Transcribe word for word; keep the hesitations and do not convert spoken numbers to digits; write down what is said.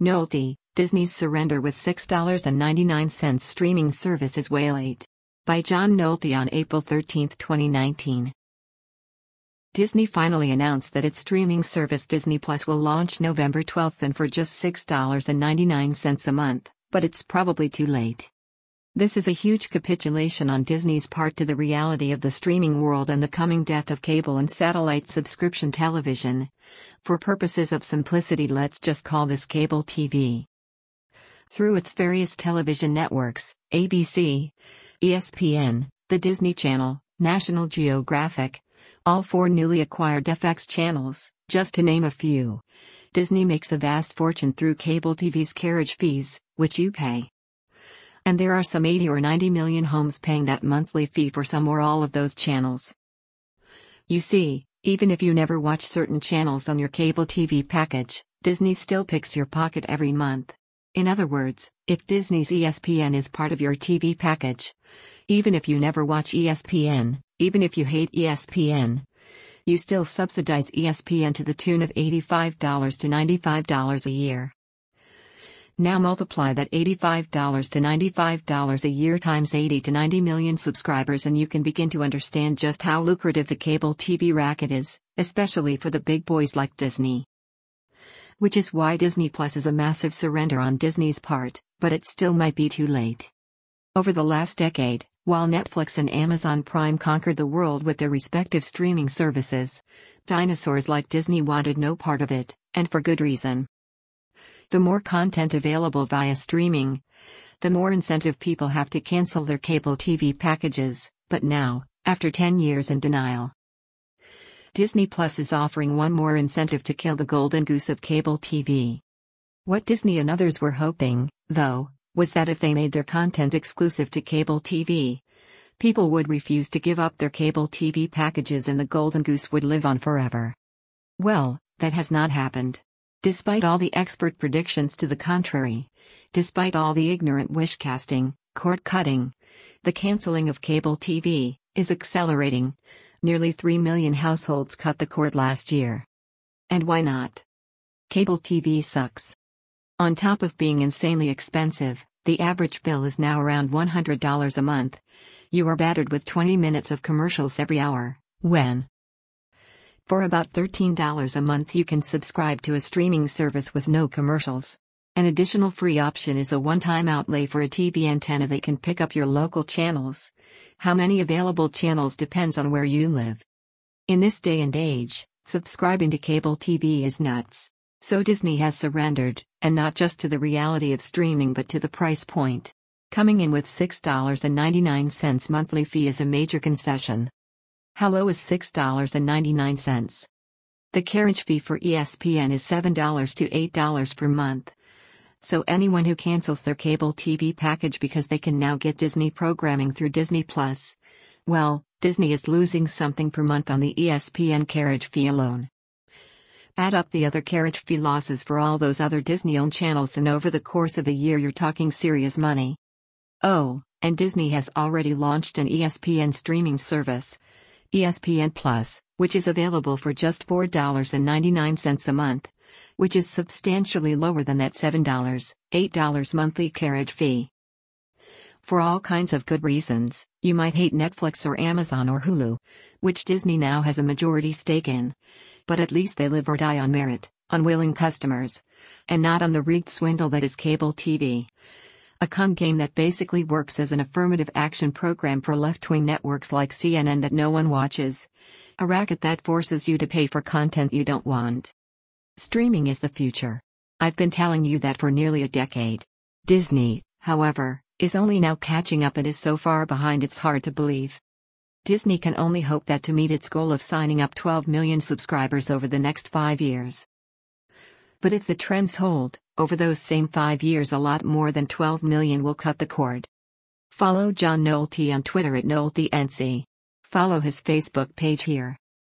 Nolte, Disney's surrender with six dollars and ninety-nine cents streaming service is way late. By John Nolte on April thirteenth, twenty nineteen. Disney finally announced that its streaming service Disney Plus will launch November twelfth and for just six dollars and ninety-nine cents a month, but it's probably too late. This is a huge capitulation on Disney's part to the reality of the streaming world and the coming death of cable and satellite subscription television. For purposes of simplicity, let's just call this cable T V. Through its various television networks, A B C, E S P N, the Disney Channel, National Geographic, all four newly acquired F X channels, just to name a few, Disney makes a vast fortune through cable T V's carriage fees, which you pay. And there are some eighty or ninety million homes paying that monthly fee for some or all of those channels. You see, even if you never watch certain channels on your cable T V package, Disney still picks your pocket every month. In other words, if Disney's E S P N is part of your T V package, even if you never watch E S P N, even if you hate E S P N, you still subsidize E S P N to the tune of eighty-five to ninety-five dollars a year. Now multiply that eighty-five to ninety-five dollars a year times eighty to ninety million subscribers and you can begin to understand just how lucrative the cable T V racket is, especially for the big boys like Disney. Which is why Disney Plus is a massive surrender on Disney's part, but it still might be too late. Over the last decade, while Netflix and Amazon Prime conquered the world with their respective streaming services, dinosaurs like Disney wanted no part of it, and for good reason. The more content available via streaming, the more incentive people have to cancel their cable T V packages, but now, after ten years in denial, Disney Plus is offering one more incentive to kill the golden goose of cable T V. What Disney and others were hoping, though, was that if they made their content exclusive to cable T V, people would refuse to give up their cable T V packages and the golden goose would live on forever. Well, that has not happened. Despite all the expert predictions to the contrary, despite all the ignorant wish-casting, cord-cutting, the canceling of cable T V is accelerating. Nearly three million households cut the cord last year. And why not? Cable T V sucks. On top of being insanely expensive, the average bill is now around one hundred dollars a month. You are battered with twenty minutes of commercials every hour, when for about thirteen dollars a month you can subscribe to a streaming service with no commercials. An additional free option is a one-time outlay for a T V antenna that can pick up your local channels. How many available channels depends on where you live. In this day and age, subscribing to cable T V is nuts. So Disney has surrendered, and not just to the reality of streaming but to the price point. Coming in with six dollars and ninety-nine cents monthly fee is a major concession. How low is six dollars and ninety-nine cents? The carriage fee for E S P N is seven to eight dollars per month. So anyone who cancels their cable T V package because they can now get Disney programming through Disney Plus, well, Disney is losing something per month on the E S P N carriage fee alone. Add up the other carriage fee losses for all those other Disney-owned channels and over the course of a year you're talking serious money. Oh, and Disney has already launched an E S P N streaming service, E S P N Plus, which is available for just four dollars and ninety-nine cents a month, which is substantially lower than that seven to eight dollars monthly carriage fee. For all kinds of good reasons, you might hate Netflix or Amazon or Hulu, which Disney now has a majority stake in, but at least they live or die on merit, on willing customers, and not on the rigged swindle that is cable T V. A con game that basically works as an affirmative action program for left-wing networks like C N N that no one watches. A racket that forces you to pay for content you don't want. Streaming is the future. I've been telling you that for nearly a decade. Disney, however, is only now catching up and is so far behind it's hard to believe. Disney can only hope that to meet its goal of signing up twelve million subscribers over the next five years. But if the trends hold, over those same five years a lot more than twelve million will cut the cord. Follow John Nolte on Twitter at NolteNC. Follow his Facebook page here.